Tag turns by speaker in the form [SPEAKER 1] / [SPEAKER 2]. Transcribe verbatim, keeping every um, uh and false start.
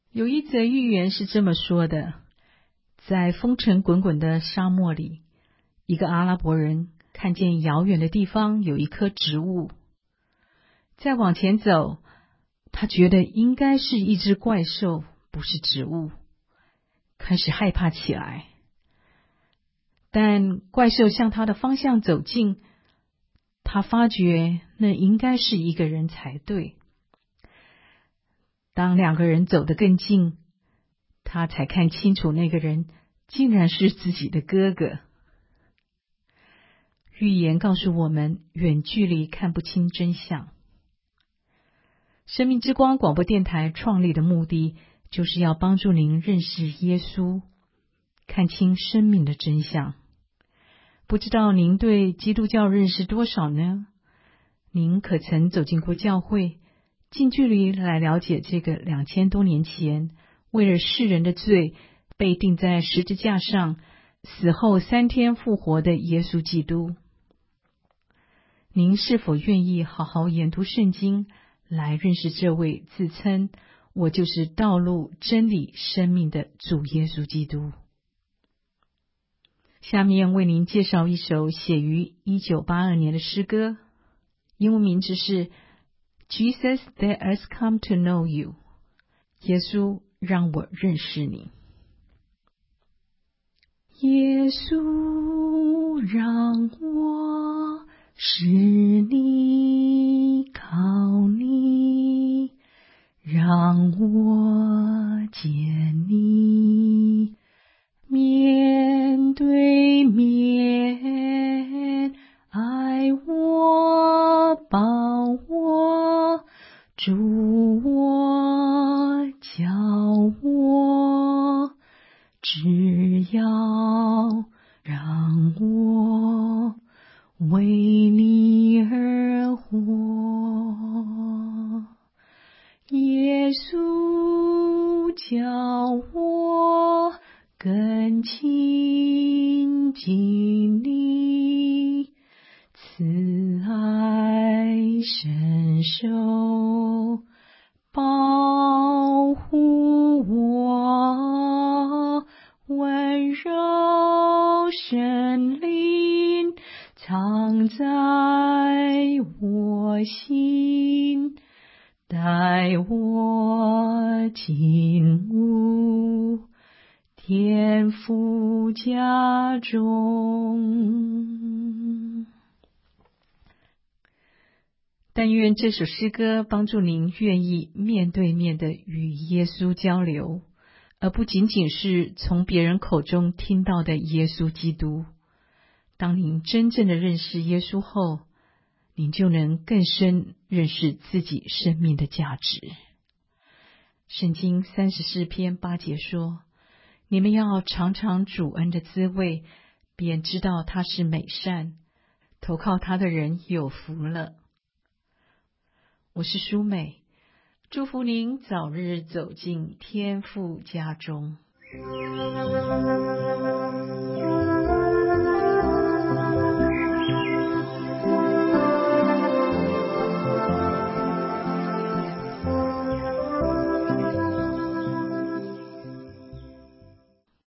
[SPEAKER 1] 有一则寓言是这么说的：在风尘滚滚的沙漠里，一个阿拉伯人看见遥远的地方有一棵植物。再往前走，他觉得应该是一只怪兽，不是植物，开始害怕起来。但怪兽向他的方向走近，他发觉那应该是一个人才对。当两个人走得更近，他才看清楚那个人竟然是自己的哥哥。寓言告诉我们，远距离看不清真相。生命之光广播电台创立的目的，就是要帮助您认识耶稣，看清生命的真相。不知道您对基督教认识多少呢？您可曾走进过教会，近距离来了解这个两千多年前为了世人的罪被钉在十字架上，死后三天复活的耶稣基督？您是否愿意好好研读圣经，来认识这位自称我就是道路、真理、生命的主耶稣基督？下面为您介绍一首写于一九八二年的诗歌，英文名字是 Jesus, let us come to know you。 耶稣，让我认识你。耶稣，让我使你靠你，让我见你面对面，爱我抱我主我教我，只要让我为你而活。耶稣教我更亲近你，慈爱伸手保护我，温柔神灵藏在我心，带我进入天父家中。但愿这首诗歌帮助您愿意面对面的与耶稣交流，而不仅仅是从别人口中听到的耶稣基督。当您真正的认识耶稣后，您就能更深认识自己生命的价值。圣经三十四篇八节说，你们要尝尝主恩的滋味，便知道他是美善，投靠他的人有福了。我是舒美，祝福您早日走进天父家中。